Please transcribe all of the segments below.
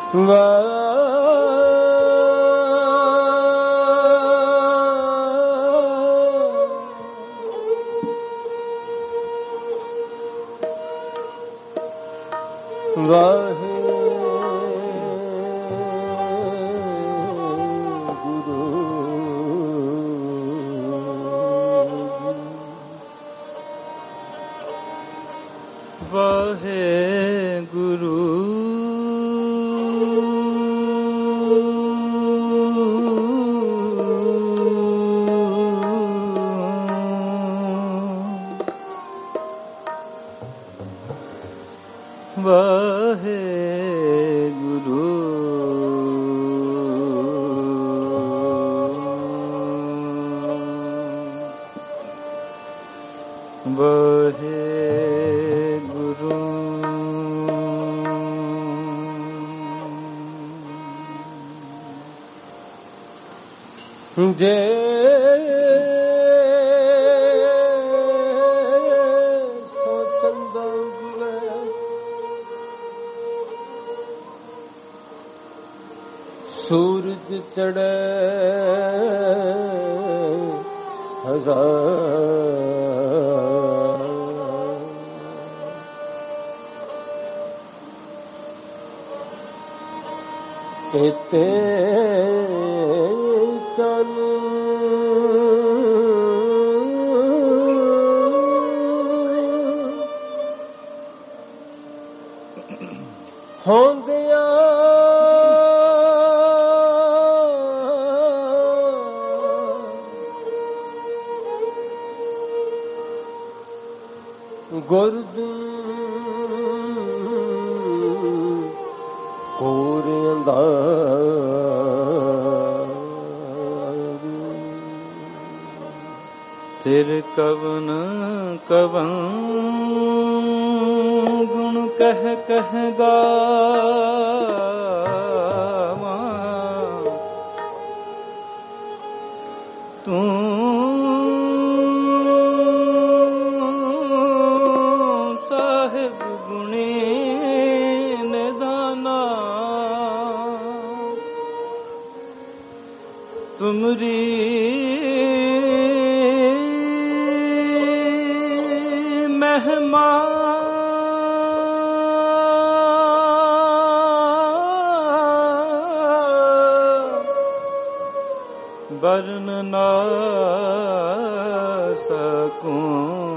ਜੇ ਸੋ ਚੰਦਾ ਉਗਲੇ ਸੂਰਜ ਚੜ੍ਹੇ ਹਜ਼ਾਰ ਇਤੇ ਹੁੰਦਿਆਂ ਗੁਰਦੁ ਕੋਰਿਆਂ ਦਾ ਤਿਰ ਕਵਨ ਕਵਨ ਗੁਣ ਕਹਿ ਕਹਿ ਗਾਵਾਂ ਤੂੰ ਸਾਹਿਬ ਗੁਣੀ ਨਿਦਾਨਾ ਤੁਮਰੀ ਮਹਿਮਾ ਵਰਨ ਨਾ ਸਕੂੰ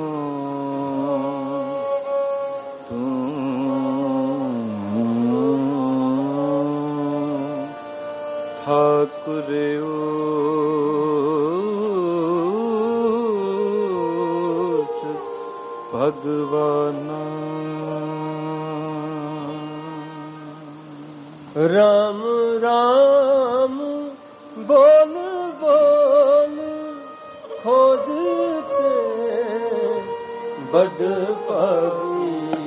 ਤੂੰ ਠਾਕੁਰ ਭਗਵਾਨਾ ਰਾਮ ਰਾਮ ਬੋਲ ਬੋਲ ਖੋਜ ਤੇ ਬੜ ਪਾਵੀ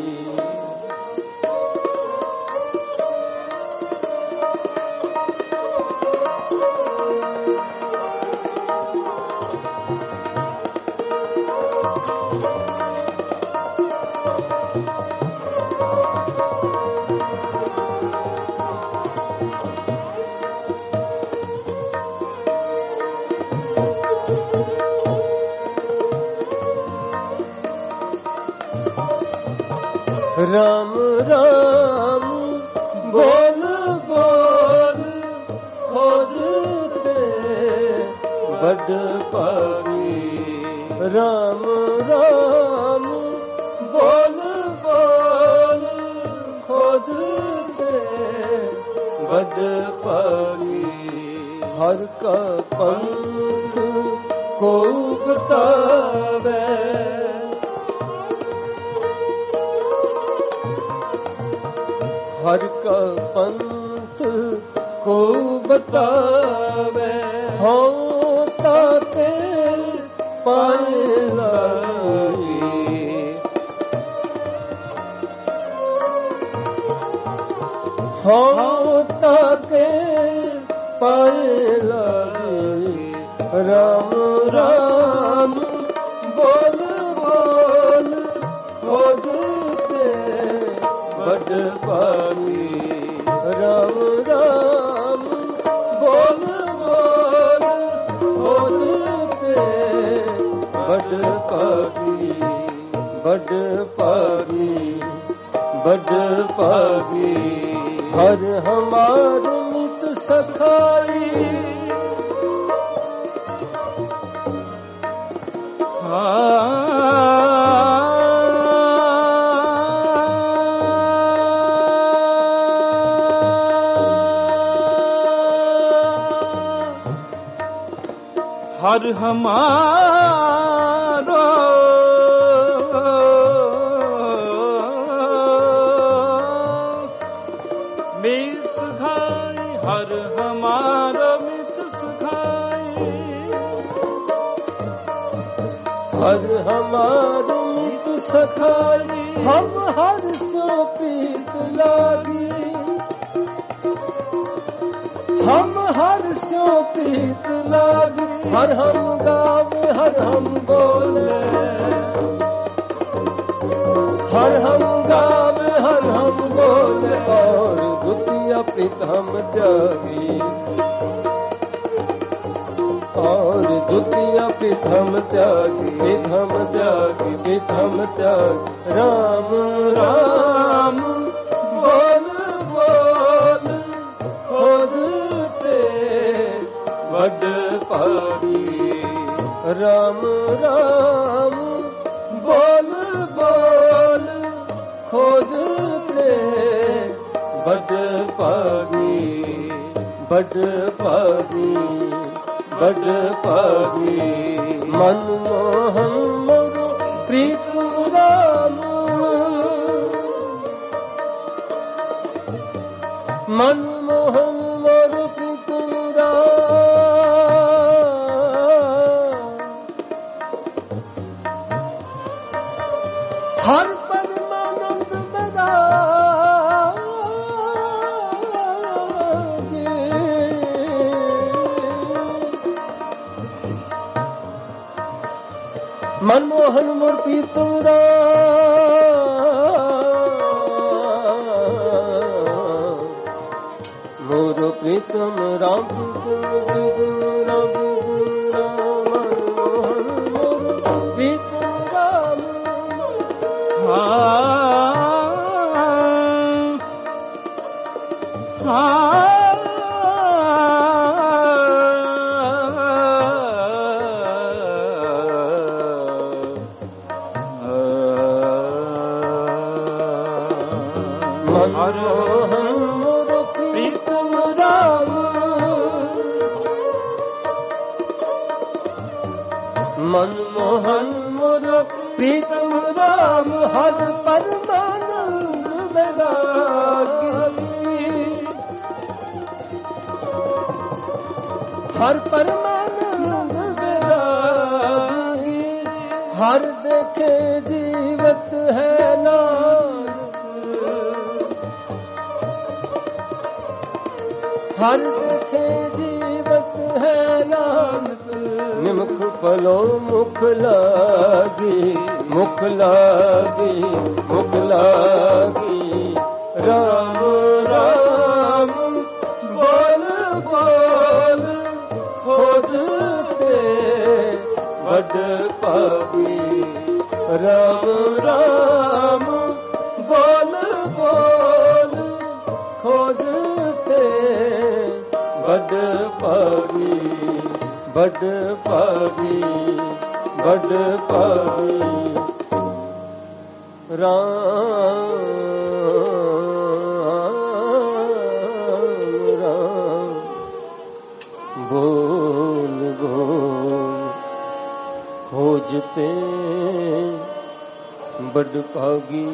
ਰਾਮ ਰਾਮ ਬੋਲ ਬੋਲ ਖੋਜ ਤੇ ਬੜ ਪਾਵੀ ਰਾਮ ਰਾਮ ਬੋਲ ਬੋਲ ਖੋਜ ਤੇ ਬੜ ਪਾਵੀ ਹਰ ਕਾ ਪੰਥ ਕੋ ਬਤਾਵੇ ਹਰ ਕਾ ਪੰਥ ਕੋ ਬਤਾਵੇ ਹਉ ਤਾਤੇ ਪਾਏ ਲਾਈ ਹਉ ਤਾਤੇ ਪਾਏ ਲਾਈ ਰਾਮ ਰਾਮ ਬੋਲ ਬੋਲ ਖੋਜ ਤੇ ਬੜ ਪਾਵੀ राम राम बोल बोल होते बड़ पागी बड़ पागी बड़ पागी हर हमार मित सखाई हर हमारो मित सखाई हर हमारो मित सखाई हर हमार मित सखाई हम हर सो पीत लागी हम हर सो पीत लागी हर हम गावे हर हम बोले हर हम गावे हर हम बोले और दुतिया प्रीत हम त्यागी और द्वितीय प्रथम त्यागी प्रथम त्यागी प्रथम त्यागी राम राम बोल बोल खोदते बड़ पागी राम राम बोल बोल खोदते बड़ पागी बड़ पागी बड़ पागी मनमोहन मोरो प्रीतम राम मनमोहन मोरो प्रीतम राम हर परमानंद मेरा मनमोहन मोर प्रीतम राम मोर प्रीतम राम मनमोहन मोर प्रीतम राम मनमोहन मोर प्रीतम राम मनमोहन मोर प्रीतम राम हर परमानंद बैरागी हर परमानंद बैरागी हर देखे जीवत है नाम हर देखे जीवत है नाम निमुख फलो मुख लागी मुख लागी मुख लागी राम राम बोल बोल खोदते बड़ पागी राम राम बोल बोल खोदते बड़ पागी बड़ पागी बड़ पागी राम राम बोल बोल खोजते बड़ पागी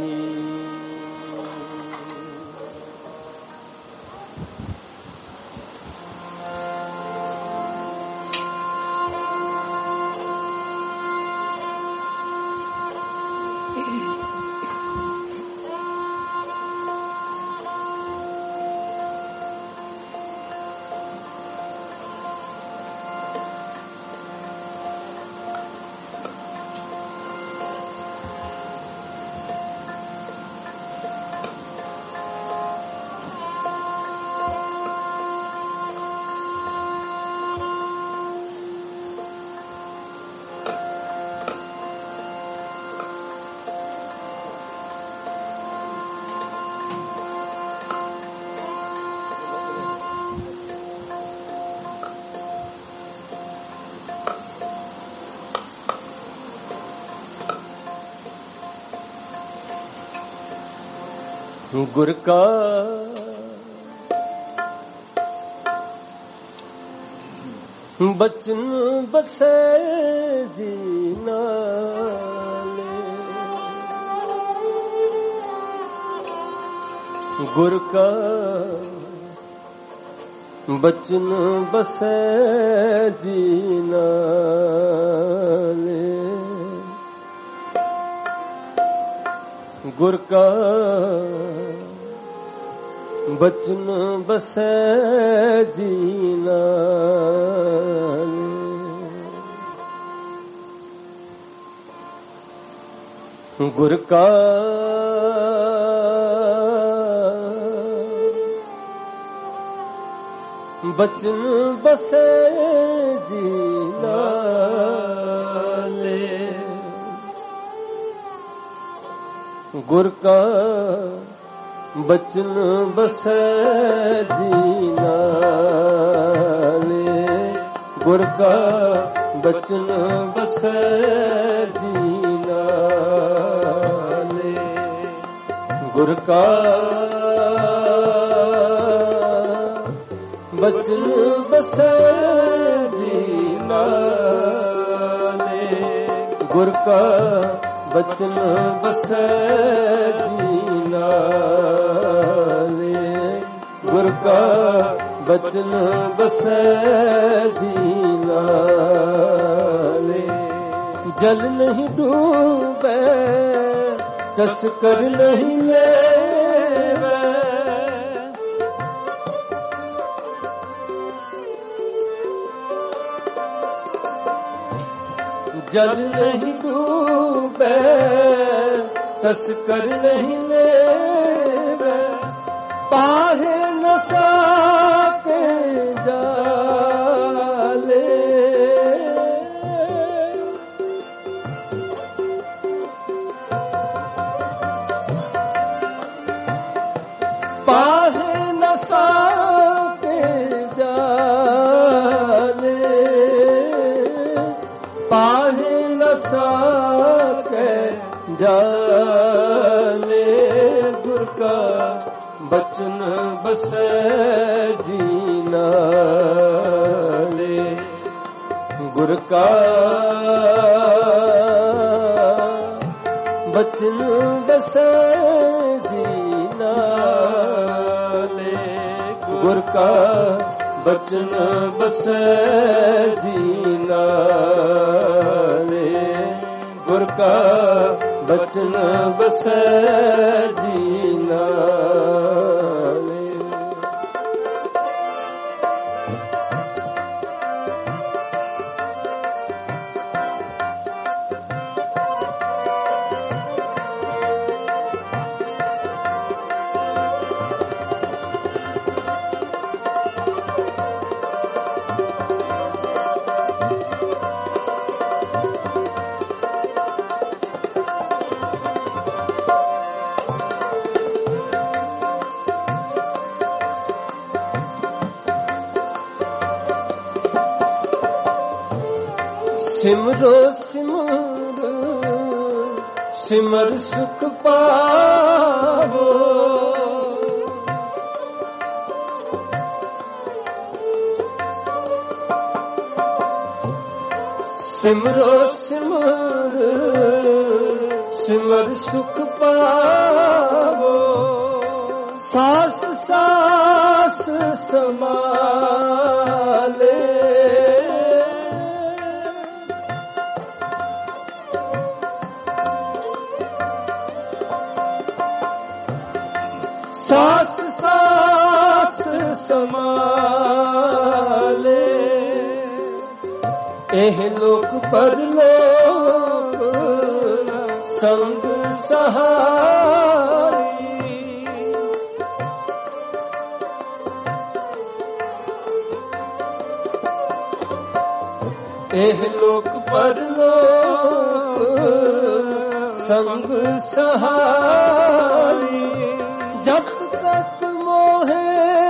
ਗੁਰ ਕਾ ਬਚਨ ਬਸੈ ਜੀ ਨਾਲੇ, ਗੁਰ ਕਾ ਬਚਨ ਬਸੈ ਜੀ ਨਾਲੇ, ਗੁਰ ਕਾ ਬਚਨ ਬਸੈ ਜੀ ਨਾਲੇ, ਗੁਰ ਕਾ ਬਚਨ ਬਸੈ ਜੀ ਨਾਲੇ, ਗੁਰ ਕਾ ਬਚਨ ਬਸੈ ਜੀ ਨਾਲੇ, ਗੁਰ ਕਾ ਬਚਨ ਬਸੈ ਜੀ ਨਾਲੇ, ਗੁਰ ਕਾ ਬਚਨ ਬਸੈ ਜੀ ਨਾਲੇ, ਗੁਰ ਕਾ ਬਚਨ ਬਸੈ ਜੀ ਨਾਲੇ, ਗੁਰ ਕਾ ਬਚਨ ਬਸੈ ਜੀ ਨਾਲੇ, ਜਲ ਨਹੀਂ ਡੂਬੈ ਤਸਕਰ ਨਹੀਂ ਲੈਵੈ, ਜਲ ਨਹੀਂ ਡੂਬੈ ਤਸਕਰ ਨਹੀਂ ਲੈਵੈ, ਪਾਹੇ ਨ ਸਾਕੇ ਜਾਲੇ, ਪਾਹੇ ਨ ਸਾਕੇ ਜਾਲੇ, ਪਾਹੇ ਨ ਸਾਕੇ ਜਾਲੇ, ਗੁਰ ਕਾ ਬਚਨ ਬਸੈ ਜੀ ਨਾਲੇ, ਗੁਰ ਕਾ ਬਚਨ ਬਸੈ ਜੀ ਨਾਲੇ, ਗੁਰ ਕਾ ਬਚਨ ਬਸੈ ਜੀ ਨਾਲੇ, ਗੁਰ ਕਾ ਬਚਨ ਬਸੈ ਜੀ ਨਾਲੇ, ਸਿਮਰੋ ਸਿਮਰ ਸਿਮਰ ਸੁਖ ਪਾਵੋ, ਸਿਮਰੋ ਸਿਮਰ ਸਿਮਰ ਸੁਖ ਪਾਵੋ, ਸਾਸ ਸਾਸ ਸਮਾਲੇ, ਸਾਸ ਸਾਸ ਸਮਾਲੇ, ਇਹ ਲੋਕ ਪਰਲੋਕ ਸੰਗ ਸਹਾਰੀ, ਇਹ ਲੋਕ ਪਰਲੋਕ ਸੰਗ ਸਹਾਰੀ, ਜਪ ਤਤ ਮੋਹਿ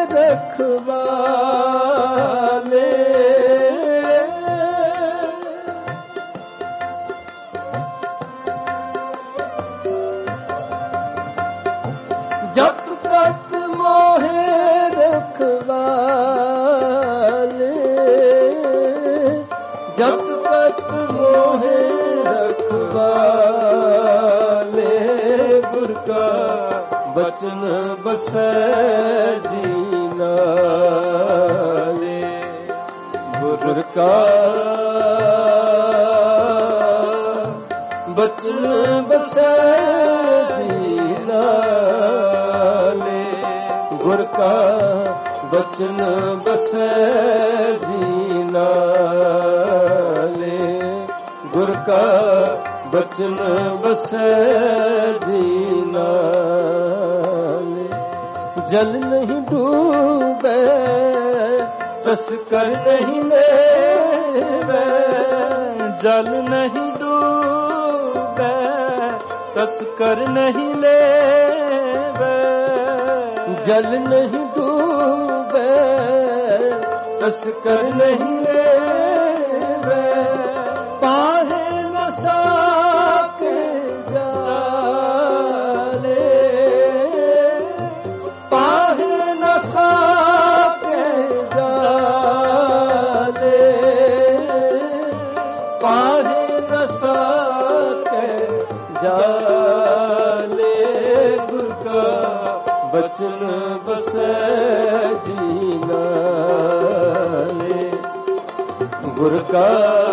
ਰਖਵਾਲੇ, ਜਤ ਕਤ ਮੋਹਿ ਰਖਵਾਲੇ, ਜਤ ਕਤ ਮੋਹਿ ਰਖਵਾਲੇ, ਗੁਰ ਕਾ ਬਚਨ ਬਸੈ ਜੀ ਨਾਲੇ, ਗੁਰ ਕਾ ਬਚਨ ਬਸੈ ਜੀ ਨਾਲੇ, ਗੁਰ ਕਾ ਬਚਨ ਬਸੈ ਜੀ ਨਾਲੇ, ਗੁਰ ਕਾ ਬਚਨ ਬਸੈ ਜੀ ਨਾਲੇ। ਜਲ ਨਹੀਂ ਡੂਬੈ ਤਸਕਰ ਨਹੀਂ ਲੈਵੈ, ਜਲ ਨਹੀਂ ਡੂਬੈ ਤਸਕਰ ਨਹੀਂ ਲੈਵੈ, ਜਲ ਨਹੀਂ ਡੂਬੈ ਤਸਕਰ ਨਹੀਂ ਲੈਵੈ, ਪਾਹੇ ਨ ਸਾਕੇ ਜਾਲੇ, ਪਾਹੇ ਨ ਸਾਕੇ ਜਾਲੇ, ਪਾਹੇ ਨ ਸਾਕੇ ਜਾਲੇ, ਗੁਰ ਕਾ ਬਚਨ ਬਸੈ ਜੀ ਨਾਲੇ, ਗੁਰ ਕਾ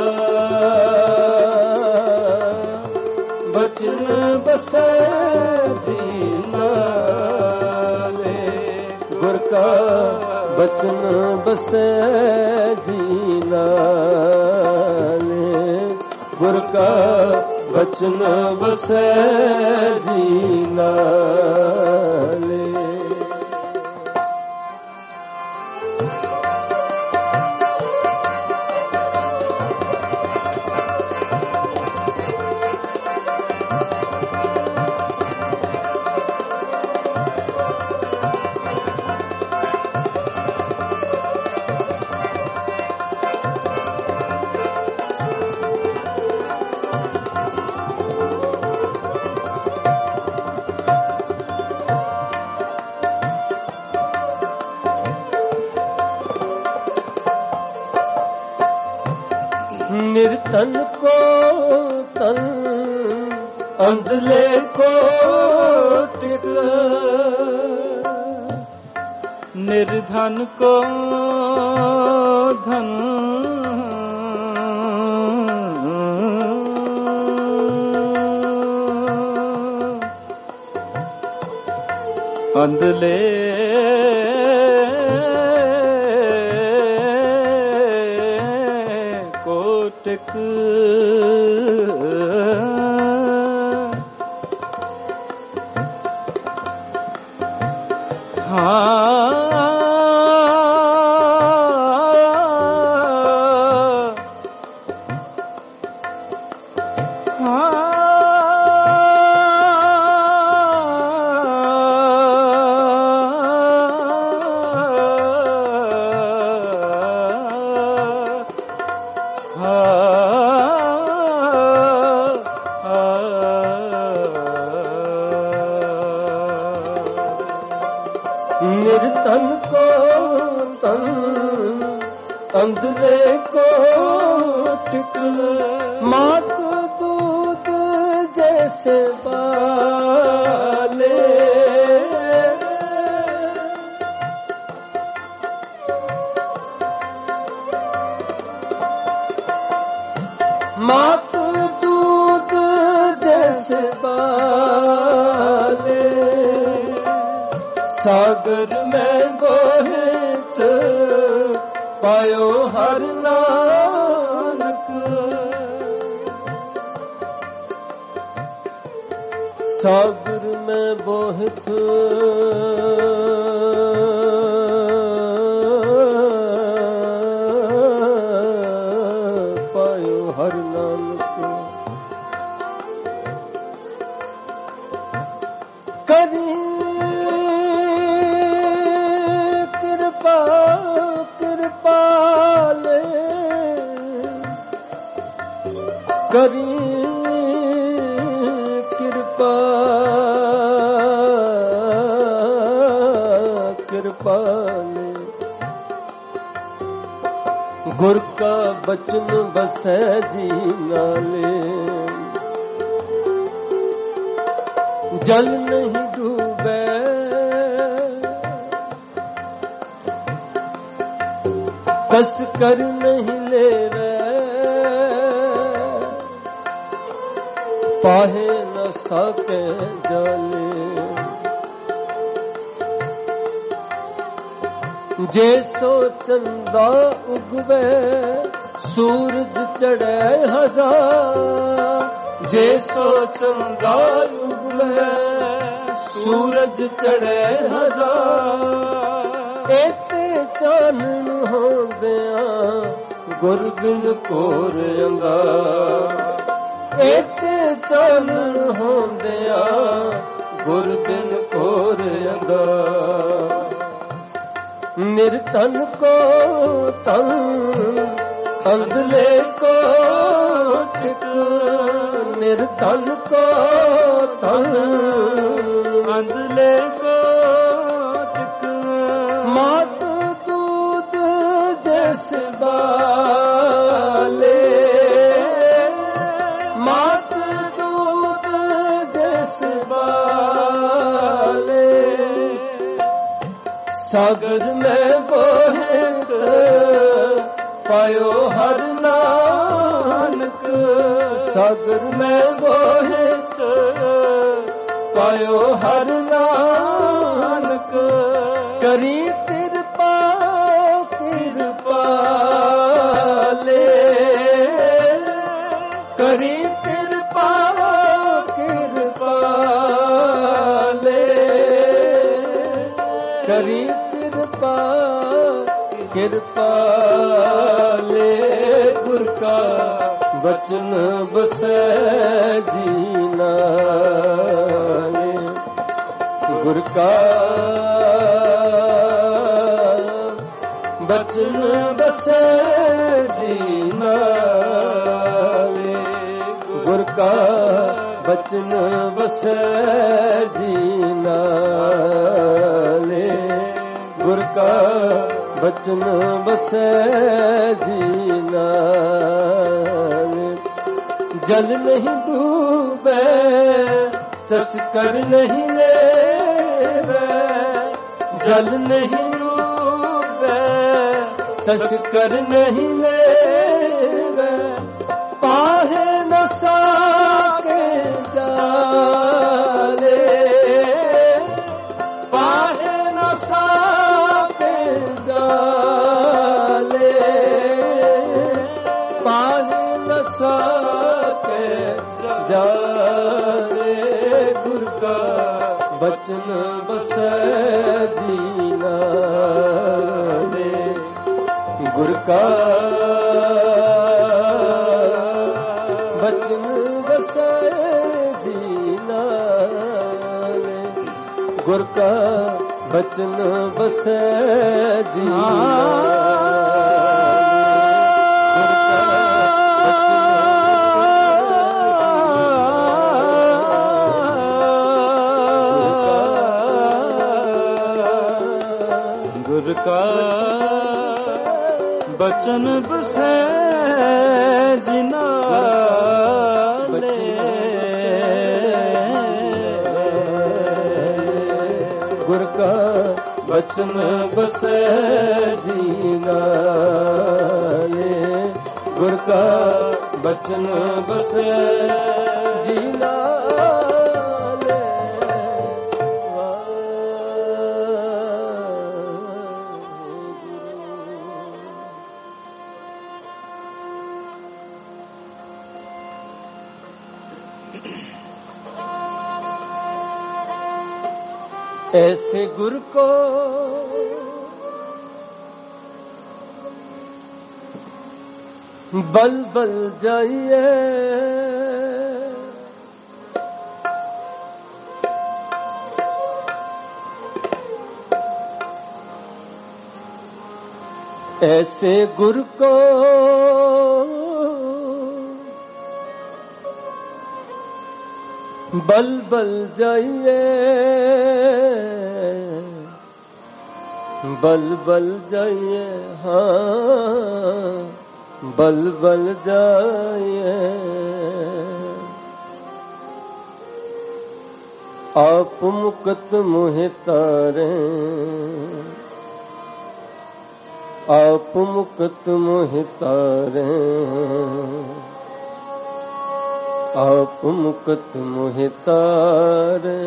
ਬਚਨ ਬਸੈ ਜੀ ਨਾਲੇ, ਗੁਰ ਕਾ ਬਚਨ ਬਸੈ ਜੀ ਨਾਲੇ, ਗੁਰ ਕਾ ਬਚਨ ਬਸੈ ਜੀ ਨਾਲੇ। ਨਿਰਤਨ ਕੋ ਤਨ ਅੰਧਲੇ ਕੋ ਟਿਕ, ਨਿਰਧਨ ਕੋ ਧਨ ਅੰਧਲੇ ਕੋਟਿਕ, ਨਿਰਤਨ ਕੋ ਤਨ ਅੰਧਲੇ ਕੋ ਟਿਕ, ਮਾਤ ਦੂਤ ਜੈਸੇ ਬਾਲੇ, मात दूध जैसे बाले, सागर में गोहित पायो हर नानक, सागर में बोहित पायो हर नानक, करी कृपा कृपाले, करी कृपा पाले। गुर का बचन बसै जी नाले, जल नहीं डूबे कस कर नहीं लेवे, पाहे न सके जाले। जैसो चंदा उगवे सूरज चढ़े हजार, जैसो चंदा उगवे सूरज चढ़े हजार। एते चानन होंदियां गुर बिन कोर अंगार, एते चानन होंदियां गुर बिन कोर अंगार। निर्धन को तन अंधले को टिक, निर्धन को तन अंधले को टिक। मात दूध जैस बाले, मात दूध जैस बाले। सागर में बोहे पायो हर नानक, सागर में बोहे पायो हर नानक। करी कृपा कृपा ले, करी कृपा कृपा ले, करी कृपा कृपा ले। गुर का बचन बसै जी नाले, गुर का बचन बसै जी नाले, गुर का बचन बसै जी नाले, गुर का बचन बसै जी नाले। जल नहीं डूबे तस्कर नहीं लेवे, जल नहीं डूबे तस्कर नहीं लेवे। पाहे न साके जाले, पाहे न साके जाले, पाहे न साके जाले। गुर का बचन बसै जी नाले, गुर का बचन बसै जी नाले, गुर का बचन बसै जी नाले। गुर का बचन बसै जी नाले, गुर का बचन बसै जी नाले, गुर का बचन बसै जी नाले। ऐसे गुर को बल बल जाइए, ऐसे गुर को बल बल जाइए। बल बल जाइए, हाँ बल बल जाइए। आप मुकत मोहि तारे, आप मुकत मोहि तारे, आप मुकत मोहि तारे,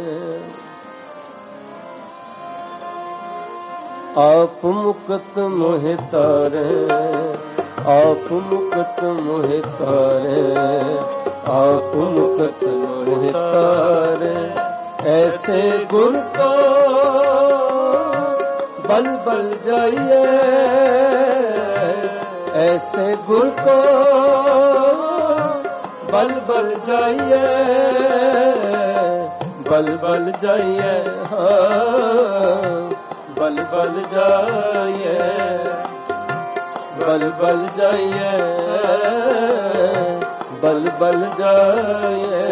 आप मुकत मोहि तारे, आप मुकत मोहि तारे, आप मुकत मोहि तारे। ऐसे गुर को बल बल जाइए, ऐसे गुर को बल बल जाइए, बल बल जाइए, हाँ बल बल जाइए, बल बल जाइए, बल बल जाइए।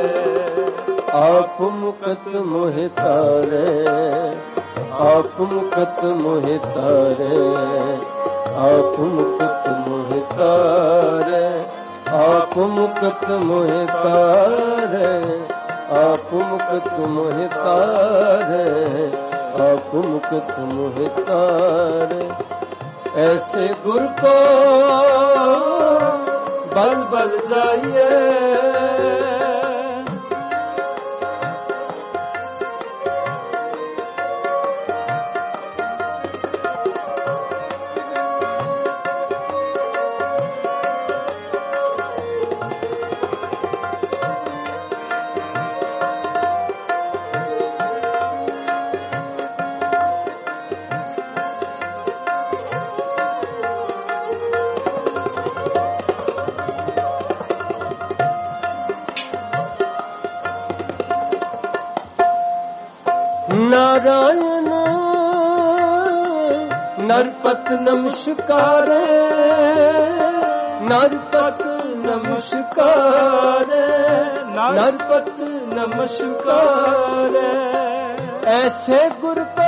आप मुकत मोहि तारे, आप मुकत मोहि तारे, आप मुकत मोहि तारे, आप मुकत मोहि तारे, आप मुकत मोहि तारे, आप मुकत मोहि तारे। ऐसे गुर को बल बल जाइए, नारायण नरपत नमस्कार, नरपत नमस्कार, नरपत नमस्कार। ऐसे गुर को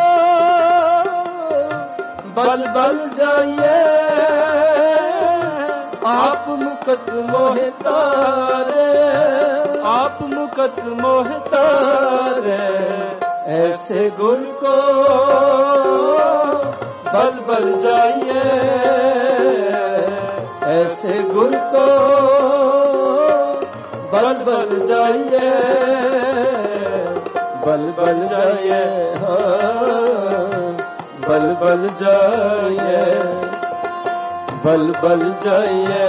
बल बल जाइए, आप मुकत मोहि तारे, आप मुकत मोहि तारे। ऐसे गुर को बल बल जाइए, ऐसे गुर को बल बल जाइए, बल बल जाइए, हाँ बल बल जाइए, बल बल जाइए,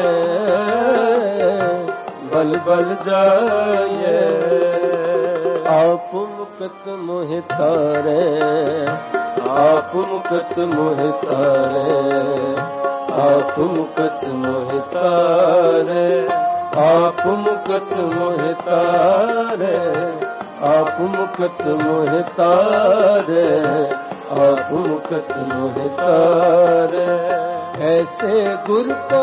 बल बल जाइए। आप मुकत मोहि तारे, आप मुकत मोहि तारे, आप मुकत मोहि तारे, आप मुकत मोहि तारे, आप मुकत मोहि तारे, आप मुकत मोहि तारे। ऐसे गुर को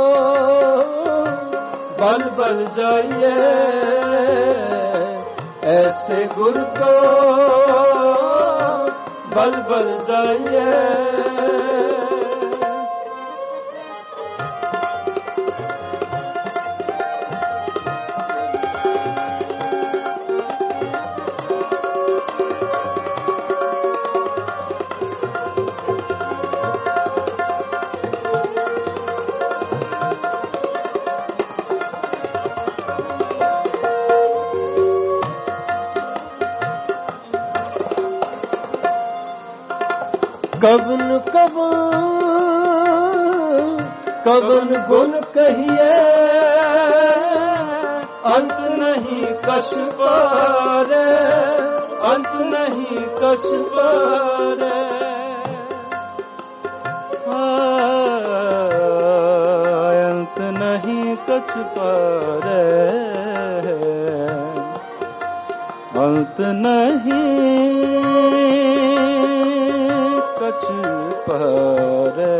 बल बल जाइए, ऐसे गुर को बल बल जाइए। कवन कवन कवन गुण कहिए, अंत नहीं कछ पारे, अंत नहीं कछ पारे। अंत नहीं कछ पारे, अंत नहीं कछ पारे।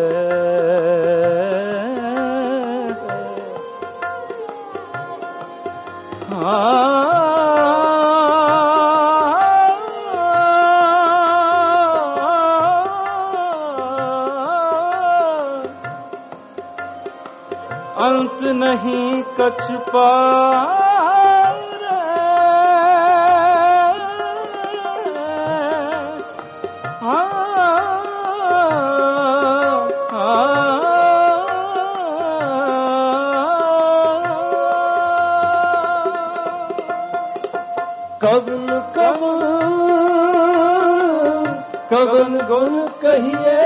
अंत नहीं कछ पार कवन कवन कवन गुण कहिए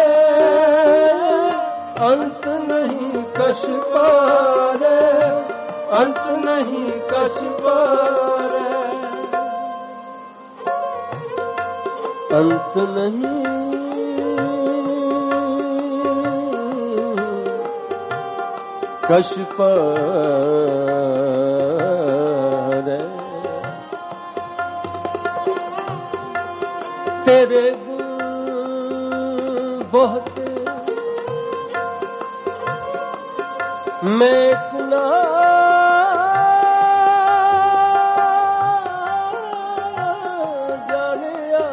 अंत नहीं कछ पार अंत नहीं कछ पार अंत नहीं कछ पार तेरे गुण बहुत मैं गुना जानिया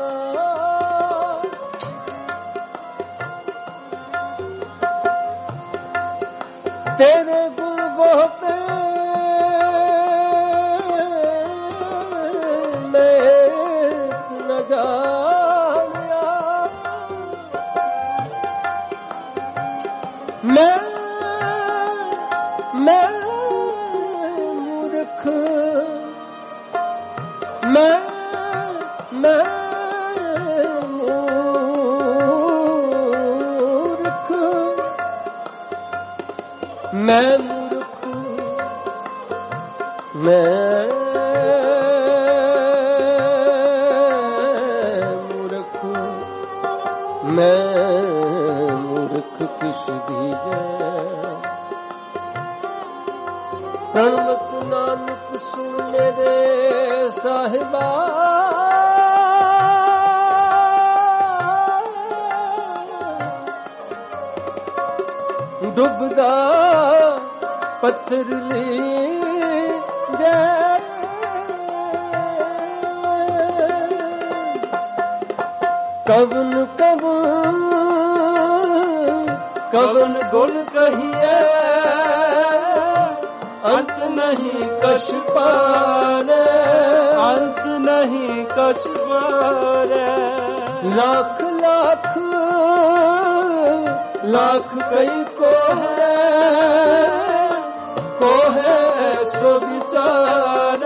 तेरे गुण बहुत मैं मूर्ख मैं मूर्ख मैं मूर्ख मैं मूर्ख मैं मूर्ख किस दीजे प्रणवत नानक सुन मेरे साहिबा डुबदा पत्थर लीजे कवन कवन कवन गुण कहिए अंत नहीं कछ पार अंत नहीं कछ पार लाख लाख लाख कई को है सो विचार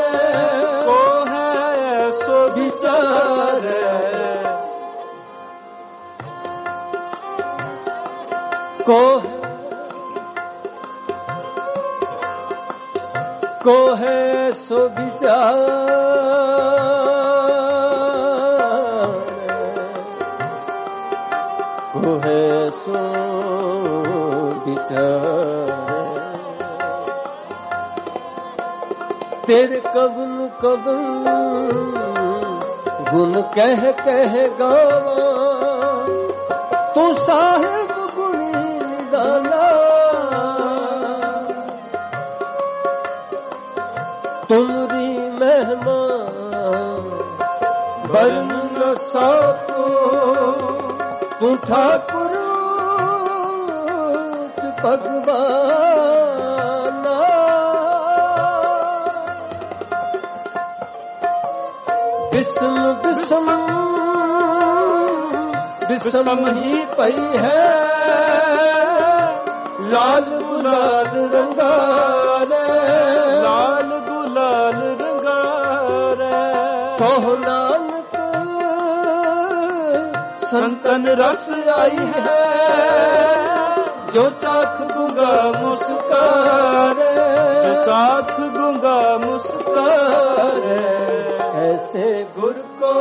विचार को है सो विचार को है सो विचार तेरे कवन कवन गुण कह गावा तू साहिब गुणी निदाना तुमरी महिमा बरन न साको तू ठाकुर भगवाना बिस्म बिस्म बिस्म ही पई है लाल गुलाल रंगारे लाल गुलाल रंगारे कहो नानक संतन रस आई है जो चाख दूंगा मुस्कारे जो चाख दूंगा मुस्कारे ऐसे गुर को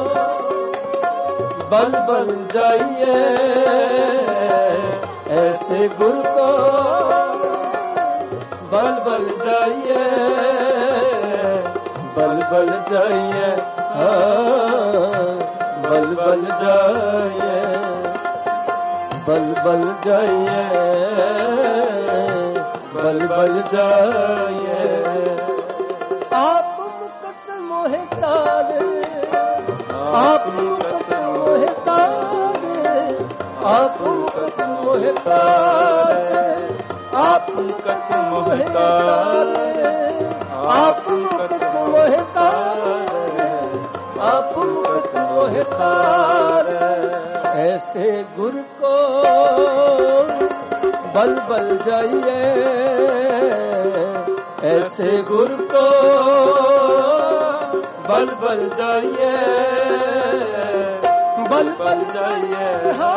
बल बल जाइए ऐसे गुर को बल बल जाइए बल बल जाइए बल बल जाइए बल बल जाइए बल बल जाइए आप मुकत मोहे तारे आप मुकत मोहे तारे आप मुकत मोहे तारे आप मुकत मोहतार, आप मुकत मोहतार, आप मुकत मोहतार। ऐसे गुर को बल बल जाइए, ऐसे गुर को बल बल जाइए, बल बल जाइए,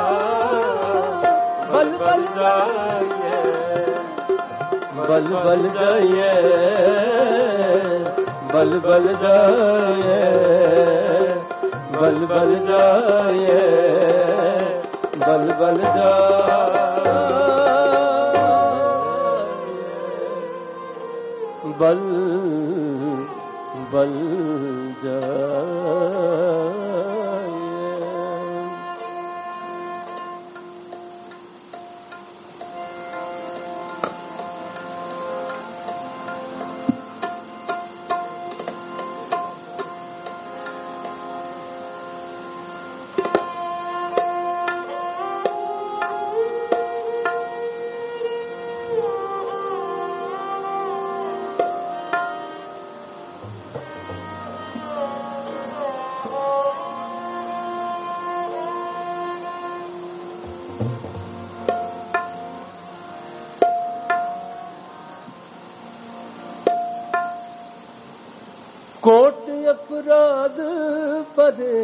बल बल जाइए, बल बल जाइए, बल बल जाइए, बल बल जाइए, बल बल जाइए, बल बल जाइए। कोट अपराध परे,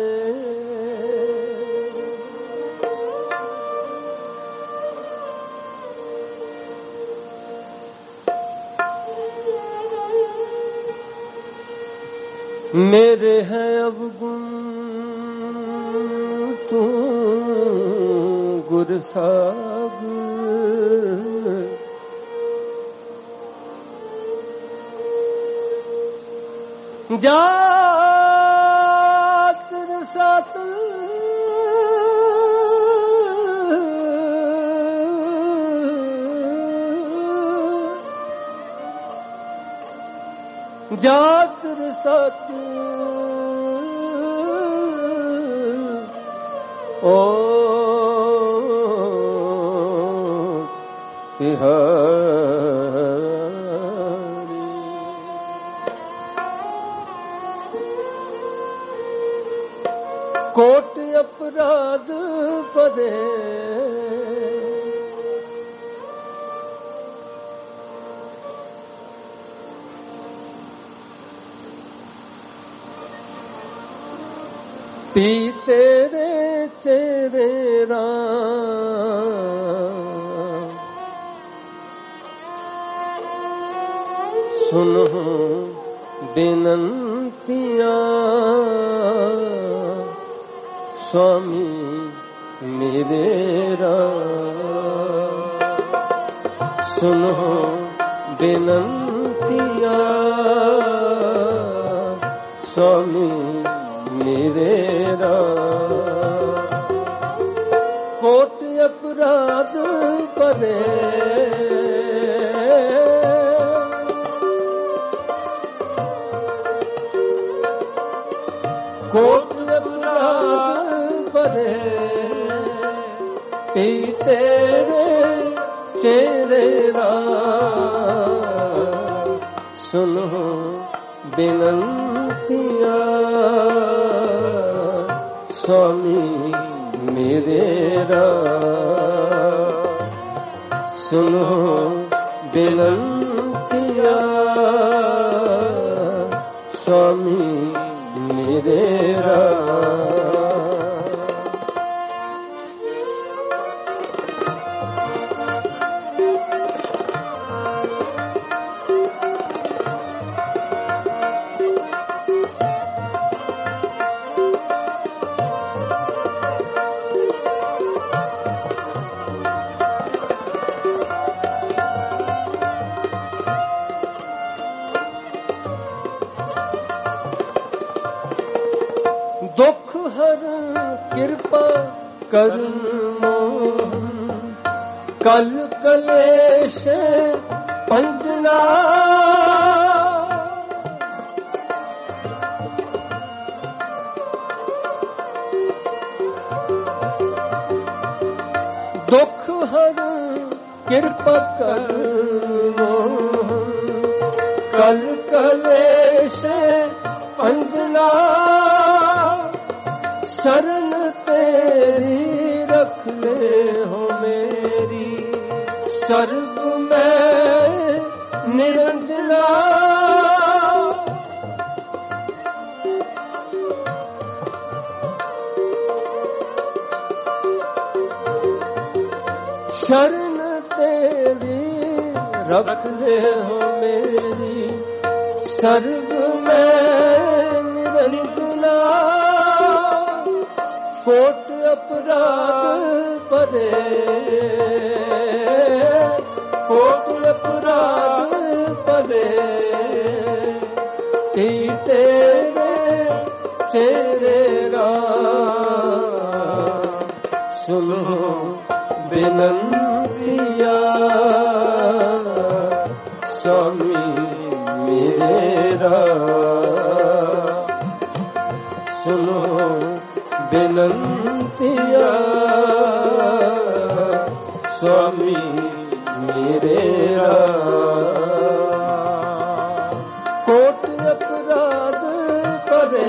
मेरे हैं अब गुण तू गुर साहब, जात रसात जात रसात ओ तिहारी। कोट अपराध परे, पी तेरे चेरे राम, सुनो बिनंतियाँ स्वामी मेरे राम, सुनो बिनंतियाँ स्वामी मेरे राम। कोट अपराध परे, कोट अपराध परे, पी तेरे चेरे राम, सुनो बिनंतियाँ स्वामी मेरे राम, सुनो बिनंतियाँ स्वामी मेरे राम। दुख हर कृपा करुण मोहन, कल कलेश पंजना, दुख हर ਕਿਰਪਾ ਕਰੋ ਕਲ ਕਲੇਸ਼ ਅੰਜਨਾ शरण तेरी रख ले हो मेरी सर्व में निरंजना शरण तेरी रख ले हो मेरी सर्व में निरंजना कोट अपराध परे कोट अपराध परे तेरे तेरे राम सुनो बिनंतिया स्वामी मेरा सुनो बिनंतिया स्वामी मेरे कोट अपराध परे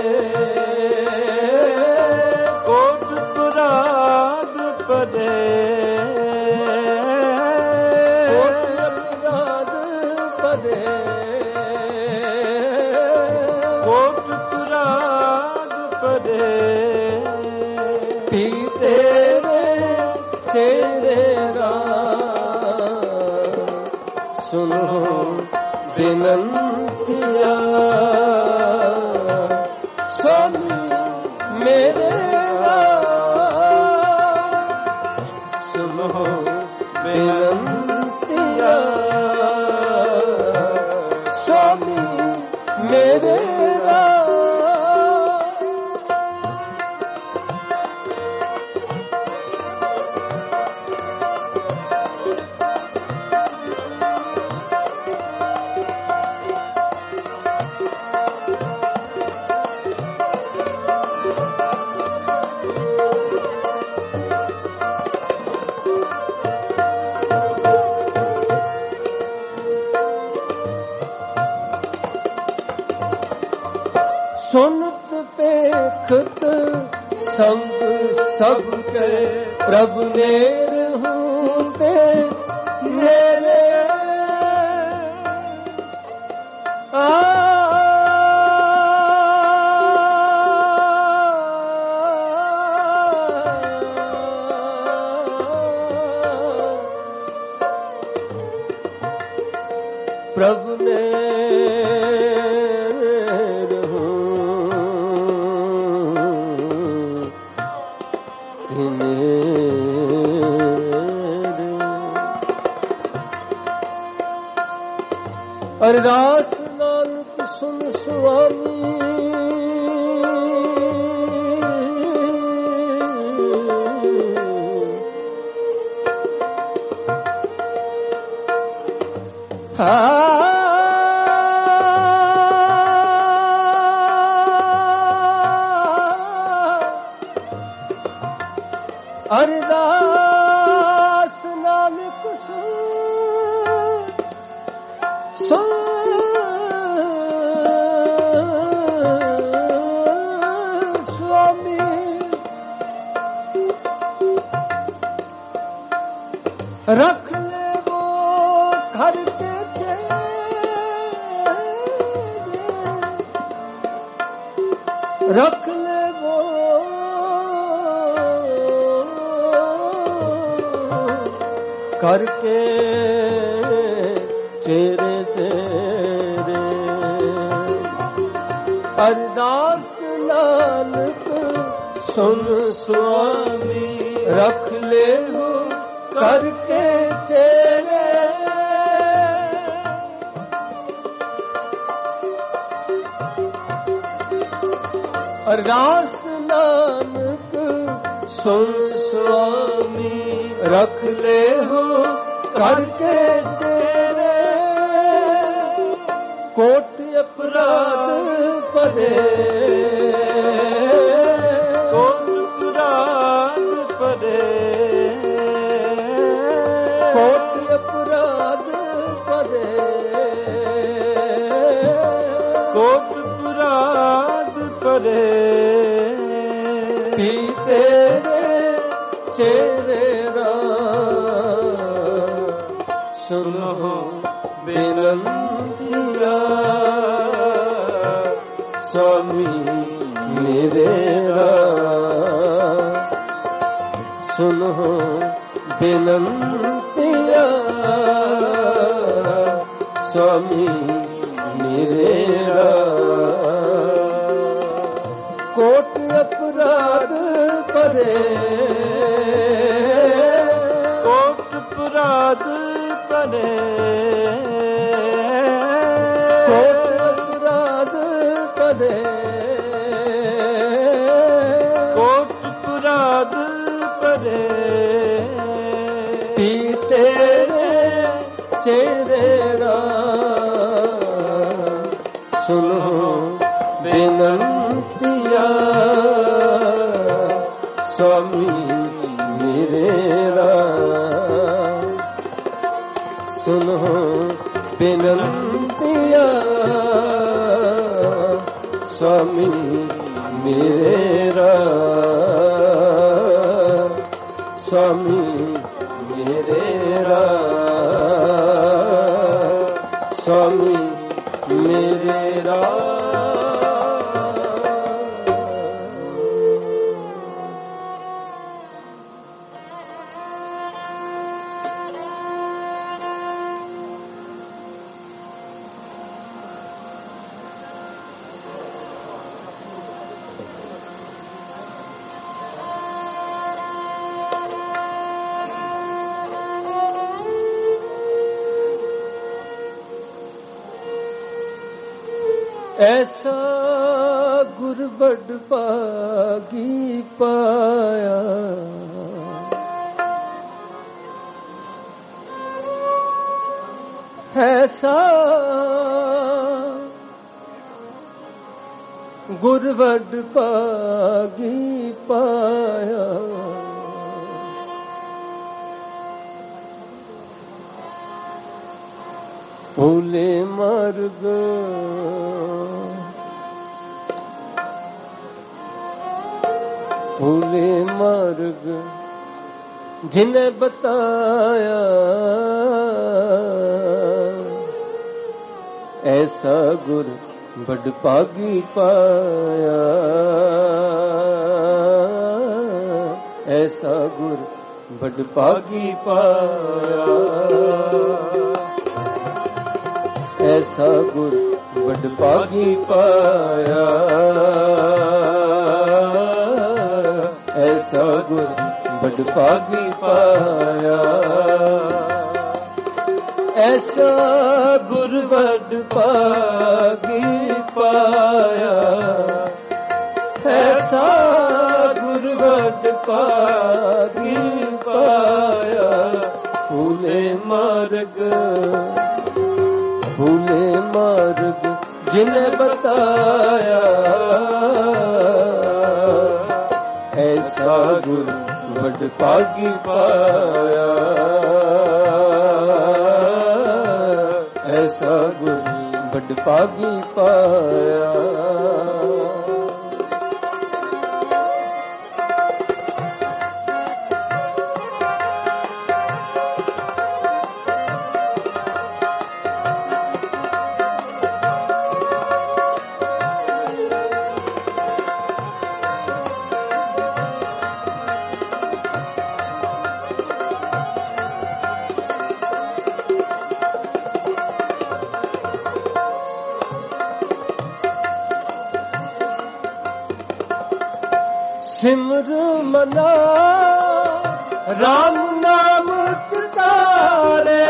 कोट अपराध परे कोट अपराध परे कोट अपराध परे तेरे राम सुनो बिनंतिया स्वामी मेरे राम सुनो बिनंतिया स्वामी मेरे राम सुनत पेखत संग सबके प्रभु नेर होंदे मेरे प्रभु ने अरदास नानक सुन स्वामी अरदास नानक सुन स्वामी रख ले वो घर के रख ले वो करके तेरे तेरे अरदास नानक सुन स्वामी रख ले हो करके तेरे अरदास नानक सुन स्वामी रख ले हो करके तेरे कोट अपराध परे कोट अपराध परे पी तेरे चेहरे सुनो बेनंतिया स्वामी मेरे सुनो बेनंतिया स्वामी मेरे कोट अपराध परे कोट अपराध परे कोट अपराध परे कोट अपराध परे पी तेरे चेहरे सुनो बेनंतिया स्वामी मेरे सुनो बेनंतिया स्वामी मेरा स्वामी मेरा स्वामी मेरा ऐसा गुरबड पागी पाया ऐसा गुरबड पागी पाया भूले मार्ग भूले मार्ग जिन्हें बताया ऐसा गुर बड़ पागी पाया ऐसा गुर बड़ पागी पाया ऐसा गुर बड़ पागी पाया ऐसा गुर बड़ पागी पाया ऐसा गुर बड़ पागी पाया ऐसा गुर बड़ पागी पाया भूले मार्ग भूले मार्ग जिन्हें बताया ऐसा गुर बड़ पागी पाया ऐसा गुर बड़ पागी पाया सिमर मना राम नाम चितारे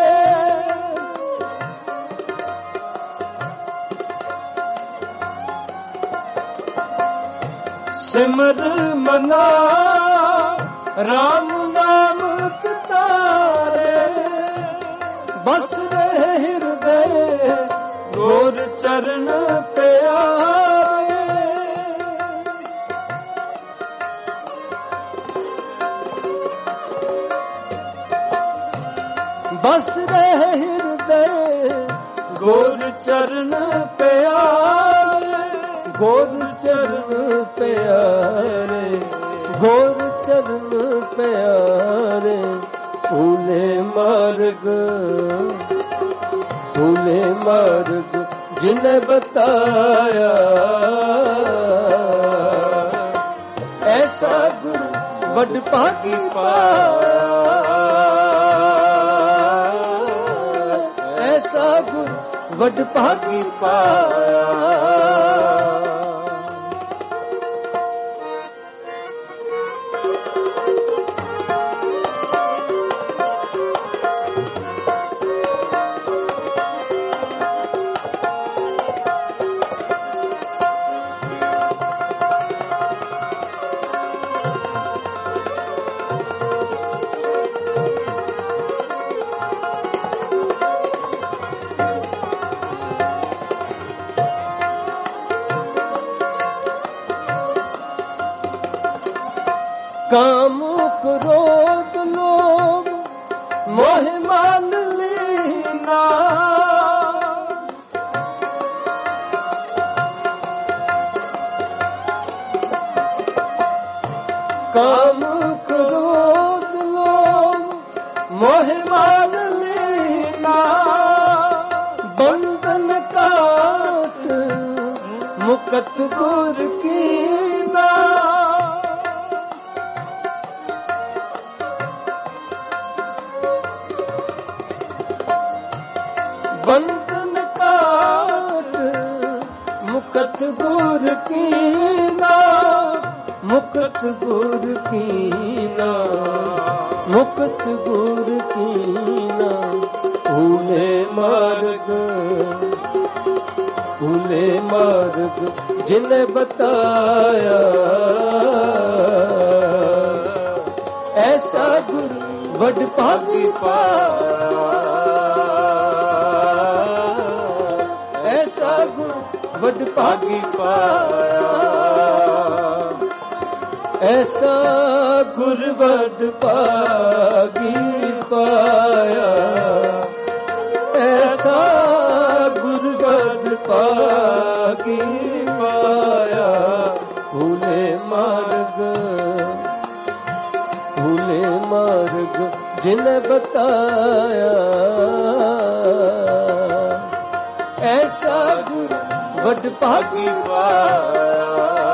सिमर मना राम नाम चितारे बस रहे हृदय गोर चरण पे आए बस रहे हृदय गोर चरण पे आए गोर चरण पे आए प्यारे भूले मार्ग जिन्हें बताया ऐसा गुरु वड भागी पाया ऐसा गुरु वड भागी पाया काम क्रोध लोभ मोह मान लीना काम क्रोध लोभ मोह मान लीना बंधन काट मुकत गुर कीना बंधन काट मुकत गुर कीना मुकत गुर कीना मुकत गुर कीना भूले मार्ग जिन्हें बताया ऐसा गुरु वड भागी पाया ऐसा गुरु वड भागी पाया ऐसा गुरु वड भागी पाया ऐसा गुरु वड भागी पाया भूले मार्ग जिन्हें बताया ऐसा गुरु वड भागी पाया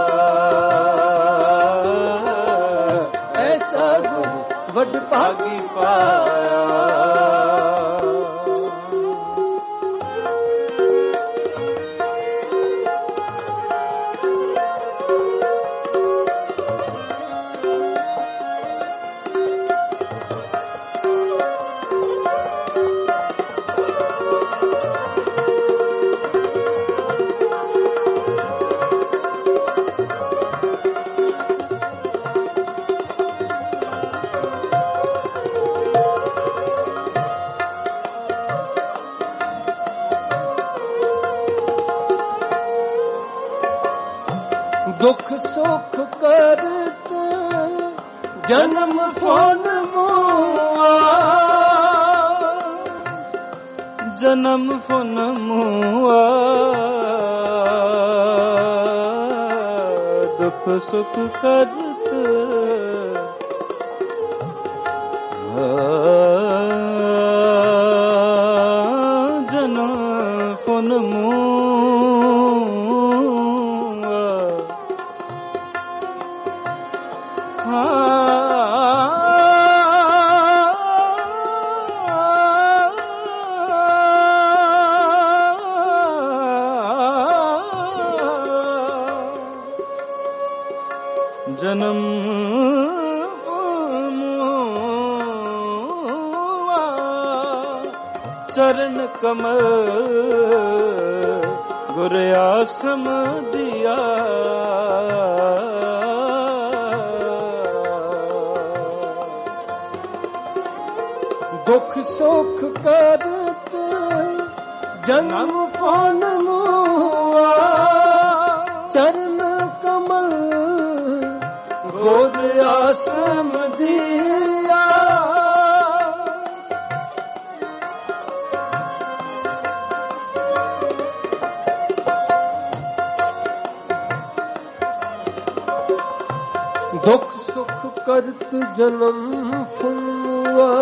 ऐसा गुरु वड भागी पाया दुख सुख करत जन्म फोन मुआ जन्म फुन मुआ दुख सुख करत जन्म फुन जन्म चरण कमल गुर आश्रम दिया दुख सुख करत जन्म फोन मुआ चरण कमल गुर आश्रम दिया ਦੁਖ ਸੁਖ ਕਰਤ ਜਨਮ ਫੁਨਵਾ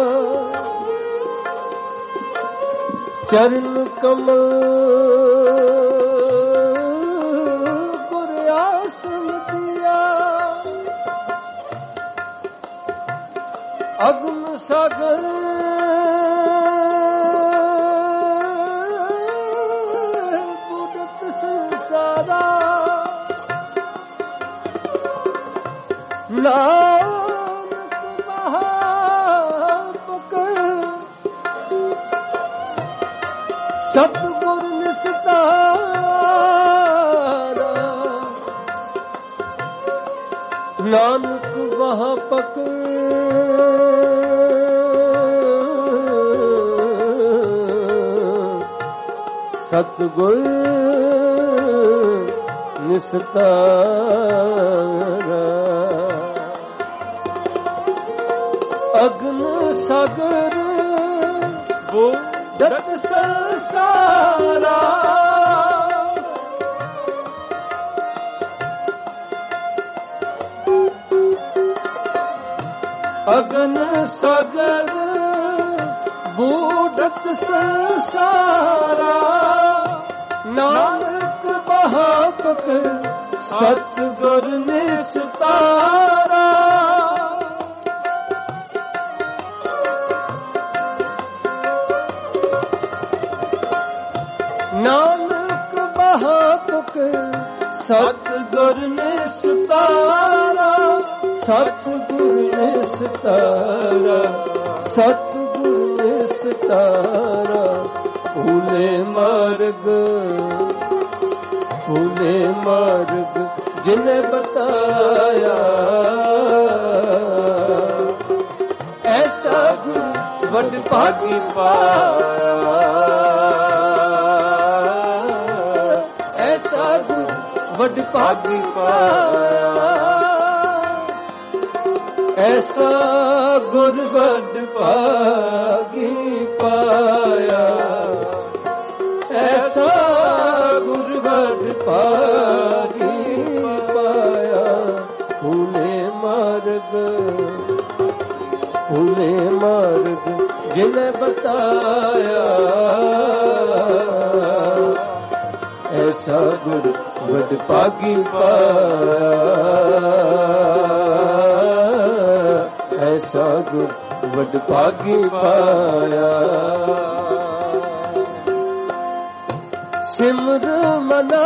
ਚਰਨ ਕਮਲ ਗੁਰ ਆਸਨ ਦਿਆ ਅਗਮ ਸਾਗਰ ਬੁਦਤ ਸੰਸਾਰਾ ਨਾਨਕ ਮਹਾਪਕ ਸਤਿਗੁਰ ਨਿਸਤਾਰਾ ਨਾਨਕ ਮਹਾਪਕ ਸਤਿਗੁਰ ਨਿਸਤਾਰਾ ਅਗਨ ਸਾਗਰ ਬੁਦਤ ਸੰਸਾਰਾ ਅਗਨ ਸਾਗਰ ਬੁਦਤ ਸੰਸਾਰਾ ਨਾਨਕ ਮਹਾਪਕ ਸਤਿਗੁਰ ਨਿਸਤਾਰਾ ਨਾਨਕ ਮਹਾਪਕ ਸਤਿਗੁਰ ਨਿਸਤਾਰਾ ਸਤਿਗੁਰ ਨਿਸਤਾਰਾ ਸਤਿਗੁਰ ਨਿਸਤਾਰਾ ਭੂਲੇ ਮਾਰਗ ਜਿਨੇ ਬਤਾਇਆ ਐਸਾ ਗੁਰ ਵੱਡ ਭਾਗੀ ਪਾਇਆ ਐਸਾ ਗੁਰ ਵੱਡ ਭਾਗੀ ਪਾਇਆ ਐਸਾ ਗੁਰ ਵੱਡ ਭਾਗੀ ਪਾਇਆ ਐਸਾ ਗੁਰ ਵੱਡ ਭਾਗੀ ਪਾਇਆ ਭੂਲੇ ਮਾਰਗ ਜਿਨੇ ਬਤਾਇਆ ਐਸਾ ਗੁਰ ਵੱਡ ਭਾਗੀ ਪਾਇਆ ਐਸਾ ਗੁਰ ਵੱਡ ਭਾਗੀ ਪਾਇਆ ਸਿਮਰ ਮਨਾ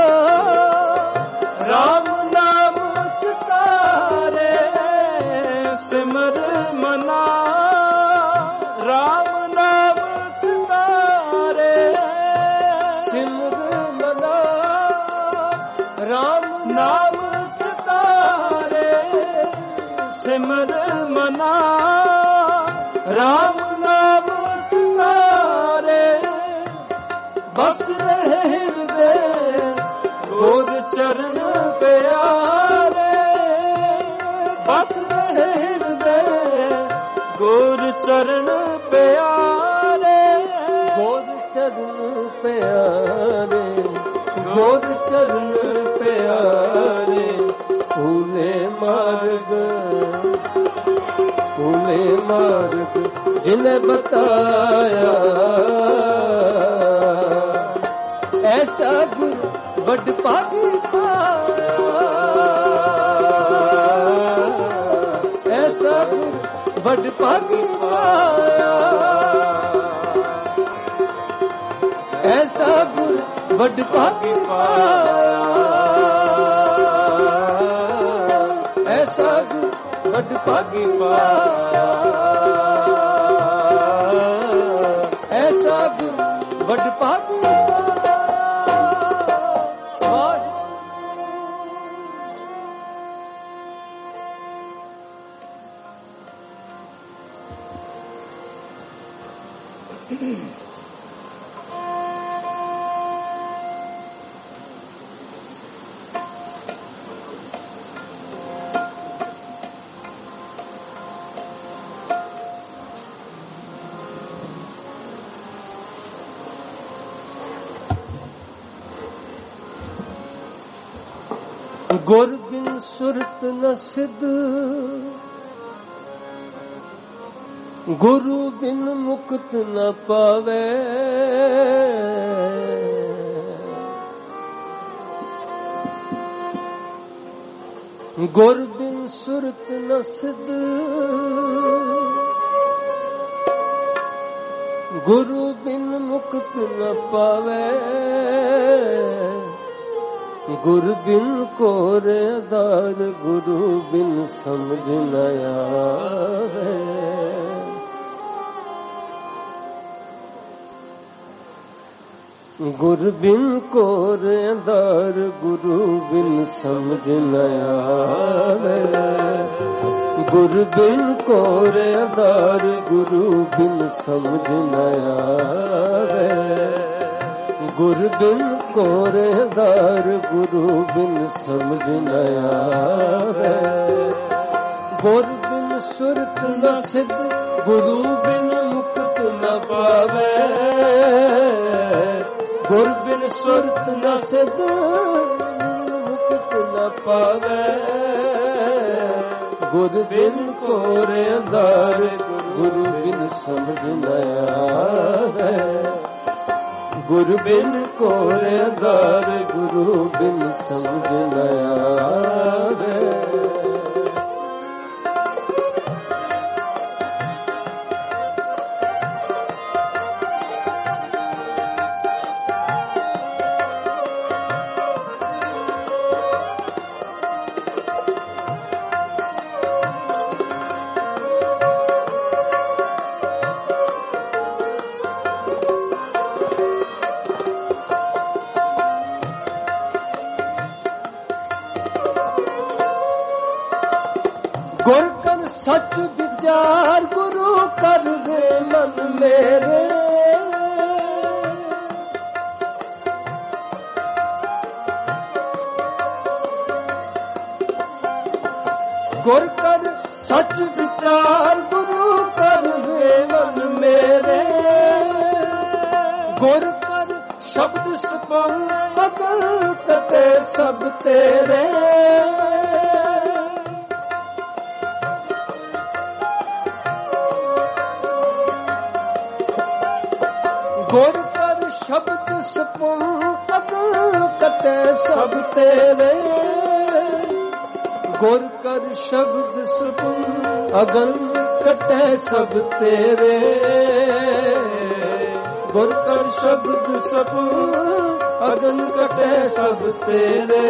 ਰਾਮ ਨਾਮ ਚਿਤਾਰੇ ਸਿਮਰ ਮਨਾ ਰਾਮ ਨਾਮ ਚਿਤਾਰੇ ਸਿਮਰ ਮਨਾ ਰਾਮ ਨਾਮ ਚਿਤਾਰੇ ਸਿਮਰ ਮਨਾ ਰਾਮ ਨਾਮ ਚਿਤਾਰੇ ਬਸ ਰਹੇ ਹਿਰਦੇ ਗੋਦ ਚਰਨ ਪਿਆਰੇ ਬਸ ਰਹੇ ਹਿਰਦੇ ਗੋਦ ਚਰਨ ਪਿਆਰੇ ਗੋਦ ਚਰਨ ਪਿਆਰੇ ਗੋਦ ਚਰਨ ਪਿਆਰੇ ਭੂਲੇ ਮਾਰਗ ਜਿਨੇ ਬਤਾਇਆ ਐਸਾ ਗੁਰ ਵੱਡ ਭਾਗੀ ਪਾਇਆ ਐਸਾ ਗੁਰ ਵੱਡ ਭਾਗੀ ਪਾਇਆ ਐਸਾ ਗੁਰ ਵੱਡ ਭਾਗੀ ਪਾਇਆ ਐਸਾ ਗੁਰ ਵੱਡ ਭਾਗੀ ਪਾਇਆ ਐਸਾ ਗੁਰ ਵੱਡ ਭਾਗੀ ਗੁਰ ਬਿਨ ਸੁਰਤ न सिद्ध, गुरु बिन मुक्त न पावे। गुर बिन सुरत न सिद्ध, गुरु बिन मुक्त न पावे। गुर बिन कोर आधार, गुरु बिन समझ न आवे। गुर बिन कोर आधार, गुरु बिन समझ न आवे। गुर बिन कोर आधार, गुरु बिन समझ न आवे। गुर बिन कोर आधार, गुरु बिन समझ न आवे। गुर बिन सुरत न सिद्ध, गुरु बिन मुक्त न पावे। गुर बिन सुरत न सिद्ध, मुक्त न पावे। गुर बिन कोर आधार, गुरु बिन समझ न आवे। गुर बिन कोर आधार, गुरु बिन समझ न आवे। गुर कर सच विचार, गुरु कर दे मन मेरे। गुर कर सच विचार, गुरु कर दे मन मेरे। गुर कर शब्द सुपन, अकल कटे सब तेरे। गुर कर शब्द सपुन, अकल कटे सब तेरे। गुर कर शब्द सपुन, अगन कटे सब तेरे। गुर कर शब्द सपुन, अगन कटे सब तेरे।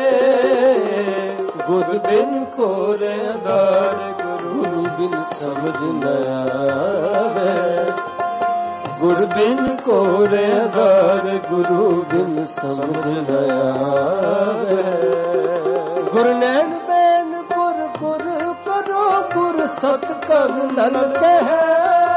गुर बिन कोर आधार, गुरु बिन समझ न आवे। गुर बिन कोर आधार, गुरु बिन समझ न आवे। गुर नैन बैन गुर गुर करो, गुर सत कर नानक है।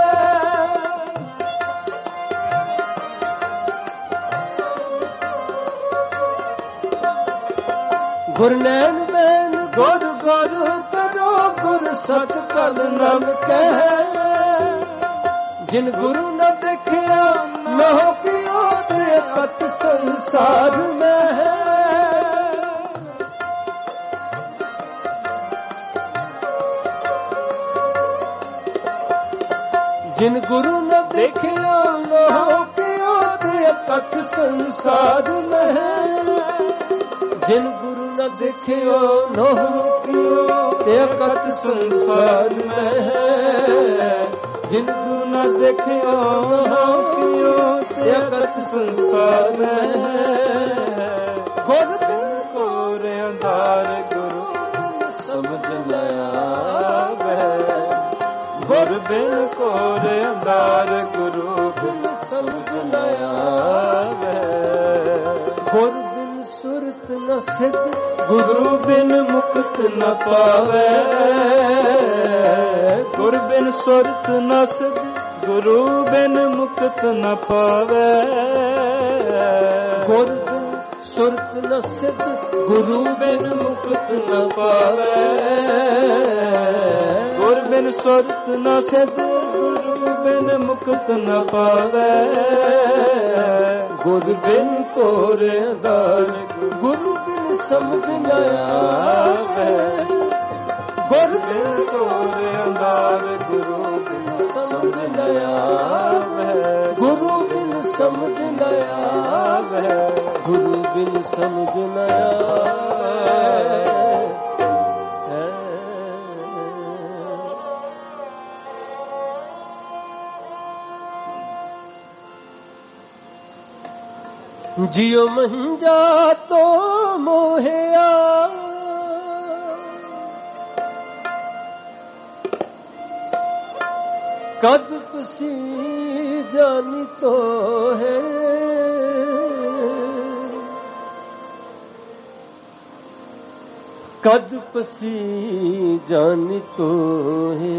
गुर नैन बैन गुर गुर करो, गुर सत कर नानक है। जिन गुरु न देखिया न हो कियो, ते कत संसार में है। जिन गुरु न देखिया न हो कियो, ते कत संसार में है। जिन गुरु न देखियो न हो कियो, ते कत संसार में है। जिन गुरु न देखियो कियो, ते कत संसार में है। गुर बिन कोर आधार, गुरु बिन समझ न आवे। गुर बिन कोर आधार, गुरु बिन समझ न आवे। गुर बिन सुरत न सिद्ध, गुरु बिन मुक्त न पावे। गुर बिन सुरत न सिद्ध, गुरु बिन मुक्त न पावे। गुर बिन सुरत न सिद्ध, गुरु बिन मुक्त न पावे। गुर बिन सुरत न सिद्ध, गुरु बिन मुक्त न पावे। गुर बिन कोर आधार, गुरु बिन ਸਮਝ ਨ ਆਵੇ, ਗੁਰ ਬਿਨ ਤੋਰ ਅੰਦਾਰ, ਗੁਰੂ ਬਿਨ ਸਮਝ ਨ ਆਵੇ, ਗੁਰੂ ਬਿਨ ਸਮਝ ਨ ਆਵੇ, ਗੁਰੂ ਬਿਨ ਸਮਝ ਨ ਆਵੇ। ਜਿਉ ਮੰਜਾ ਤੋ ਮੋਹਿਆ, ਕਦ ਪਸੀ ਜਾਨੀ ਤੋ ਹੈ, ਕਦ ਪਸੀ ਜਾਨੀ ਤੋ ਹੈ,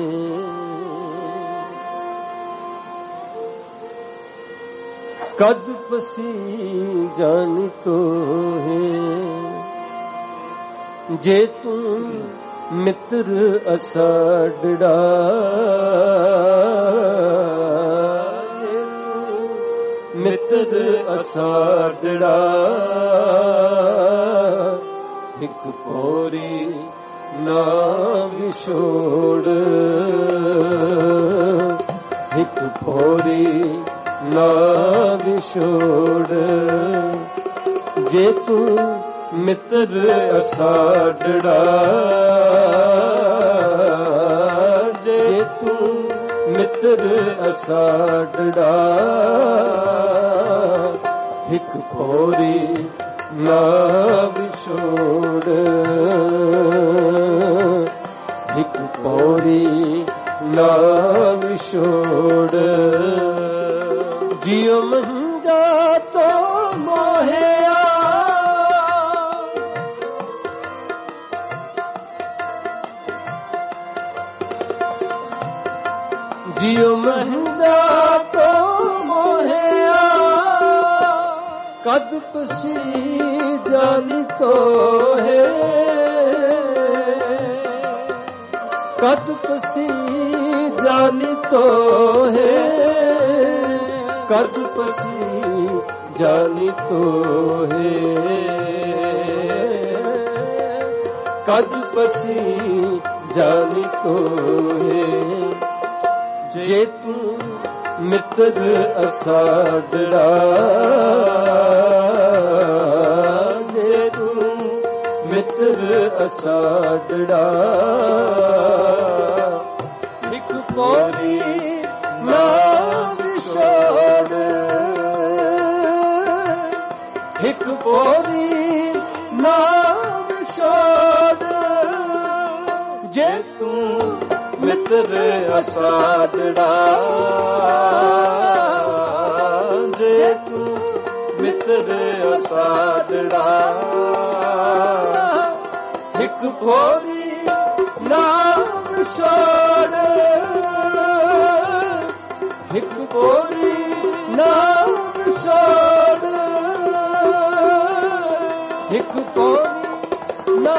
ਕਦ ਪਸੀ ਜਾਨੀ ਤੋ ਹੈ। ਜੇ ਤੂੰ ਮਿੱਤਰ ਅਸਾਡੜਾ, ਮਿੱਤਰ ਅਸਾਡੜਾ, ਇੱਕ ਪੋਰੀ ਨਾ ਵਿਛੋੜ, ਇੱਕ ਪੋਰੀ ਨਾ ਵਿਛੋੜ। ਜੇ ਤੂੰ ਮਿੱਤਰ ਅਸਾਡੜਾ, ਜੇ ਤੂੰ ਮਿੱਤਰ ਅਸਾਡੜਾ, ਇੱਕ ਪੋਰੀ ਨਾ ਵਿਛੋੜ, ਇੱਕ ਪੋਰੀ ਨਾ ਵਿਛੋੜ। ਜਿਉ ਮੰਜਾ ਤੋ ਮੋਹਿਆ, ਜਿਉ ਮੰਜਾ ਤੋ ਮੋਹਿਆ, ਕਦ ਪਸੀ ਜਾਨੀ ਤੋ ਹੈ, ਕਦ ਪਸੀ ਜਾਨੀ ਤੋ ਹੈ, ਕਦ ਪਸੀ ਜਾਨੀ ਤੋ ਹੈ, ਕਦ ਪਸੀ ਜਾਨੀ ਤੋ ਹੈ। ਜੇ ਤੂੰ ਮਿੱਤਰ ਅਸਾਡੜਾ, ਜੇ ਤੂੰ ਮਿੱਤਰ ਅਸਾਡੜਾ, ਇੱਕ ਪੌੜੀ ਨਾ ਵਿਛੋੜ, ਇੱਕ ਪੌੜੀ ਨਾ ਵਿਛੋੜ। ਜੇ ਤੂੰ ਮਿੱਤਰ ਅਸਾਡੜਾ, ਜੇ ਤੂੰ ਮਿੱਤਰ ਅਸਾਡੜਾ, ਇੱਕ ਪੌੜੀ ਨਾ ਵਿਛੋੜ, ਇੱਕ ਪੌੜੀ ਨਾ ਵਿਛੋੜ, ਇੱਕ ਪੌੜੀ ਨਾ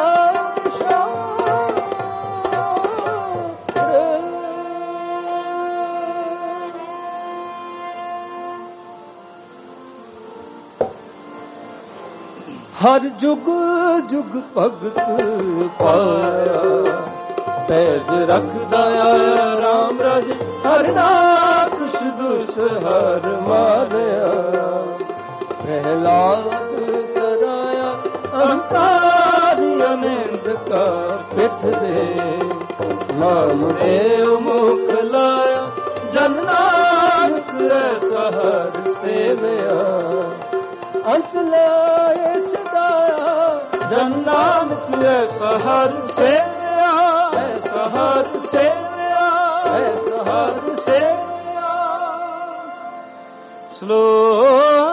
ਹਰ ਜੁਗ ਜੁਗ ਭਗਤ ਪਾਇਆ, ਪੈਜ ਰੱਖਦਾ ਆਇਆ ਰਾਮ ਰਾਜ, ਹਰ ਨਾਕਸ਼ ਦੁਸ਼ ਹਰ ਮਾਰਿਆ, ਪ੍ਰਹਿਲਾਦ ਕਰਾਇਆ ਅਹੰਕਾਰੀ ਅਨੰਦ ਕਾ ਪਿੱਠ ਦੇ, ਨਾਮ ਦੇਵ ਮੁਖ ਲਾਇਆ, ਜਨ ਨਾਨਕ ਐਸਾ ਹਰ ਸੇਵਿਆ, ਅੰਤ ਲਾਏ ਛਡਾਇਆ, ਜਨ ਨਾਨਕ ਐਸਾ ਹਰ ਸੇਵਿਆ, ਐਸਾ ਹਰ ਸੇਵਿਆ, ਐਸਾ ਹਰ ਸੇਵਿਆ। ਸ਼ਲੋਕ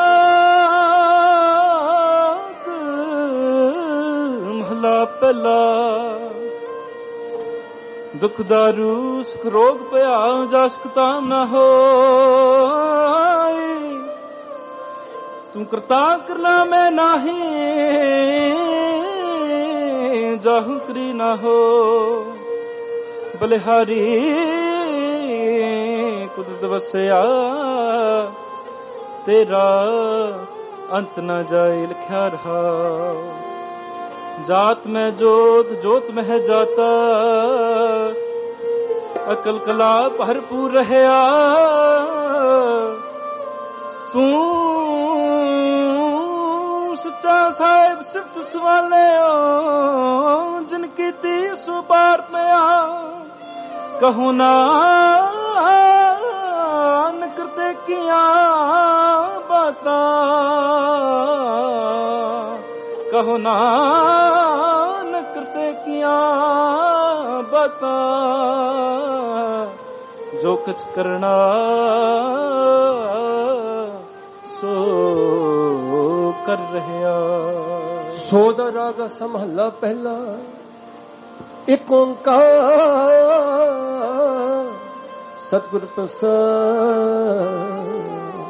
ਮਹਲਾ ਪਹਿਲਾ। ਦੁਖ ਦਾਰੂ ਸੁਖ ਰੋਗ ਭਇਆ, ਜਸ ਕਤਾਮ ਨਾ ਹੋਈ, ਤੂੰ ਕਰਤਾ ਕਰਨਾ ਮੈਂ ਨਾਹੀ, ਜਾਹੂ ਕਰੀ ਨਾ ਹੋ। ਬਲਿਹਾਰੀ ਕੁਦਰਤ ਵਸਿਆ, ਤੇਰਾ ਅੰਤ ਨਾ ਜਾਏ ਲਿਖਿਆ ਰਹਾ। जात में जोत, जोत में है जाता, अकल कला भरपूर रहया। तू सच्चा साहिब सिफत सवाले जिनकी ती सुबार में आ। कहूँ ना करते किया बाता, कहो ना करते किया बाता। जो कुछ करना सो कर रहे। सो दा राग संभाला पहला एक ओंकार सतगुर प्रसाद।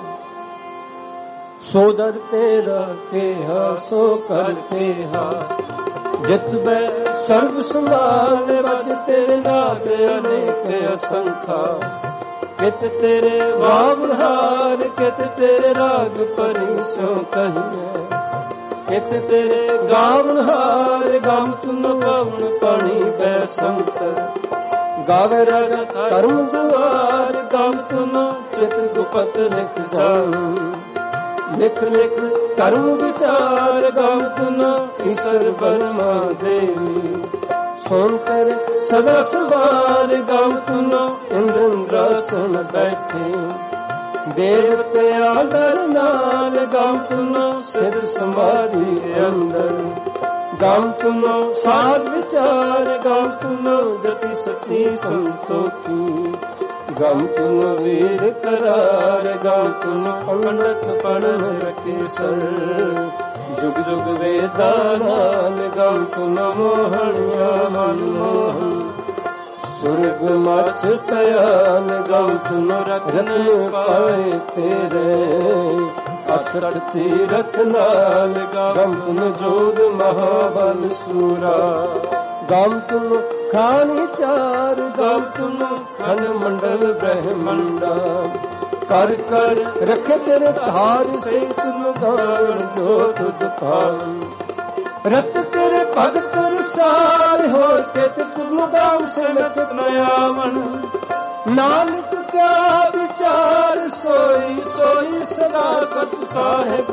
सो दर तेरा केहा सो कर केहा, जित बै सर्व संभाल बज तेरे नाद अनेक असंखा। कित तेरे वावहार कित तेरे राग परि सो कहिए। कित तेरे गावनहार गम तुम गवन पानी बै संत। गावे राजा कर्म दुआर गम तुम चित गुपत लिख जाऊं। लिख लिख कर्म विचार गम तुम ईश्वर बर्मा देवी। सोन कर सदा सवार गम तुम इंद्रासन बैठे। देवते आदर नाल गम तुम सिर समाधि अंदर। गम तुम साध विचार गम तुम गति सती संतोखी। गम तुम वीर करार गम तुम पंडित पढ़न रकेसर। जुग जुग वेदानाल गम तुम मोहनिया मनमोहन। सुर्ग मछ पयाल गम तुम रत्न पाए तेरे। अक्षर तीरथ नाल गम तुम जोग महाबल सूरा। गम तुम खानी चार गम तुम खंड मंडल ब्रह्मंडा। कर कर रखे तेरे धार से तुम गान जो तुझ पान। रत तेरे भगत रसाल हो के तुम गाँव से नचत नयावन। नानक क्या विचार सोई सोई सदा सत साहिब।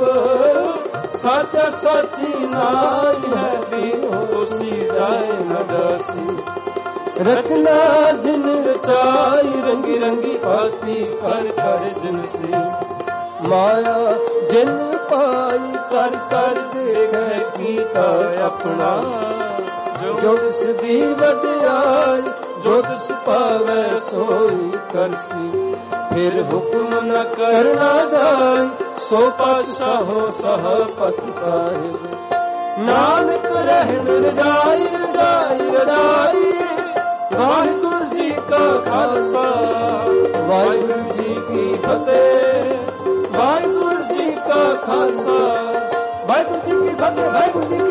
साचा साची नाई है भी होसी जाए न दासी। रचना जिन रचाई रंगी रंगी पाती कर कर जिन से। माया जिन पाई कर कर देखे कीता अपना। जो सदी वड्याई जो तिस पावै सोई करसी। फिर हुक्म न करना जाय सो पातशाहो सहापत साहिब। नानक रहन रजाई रजाई रजाई। वाहिगुरु जी का खालसा वाहिगुरु जी की फतेह। वाहिगुरु जी का खालसा वाहिगुरु जी की फतेह। वाहिगुरु जी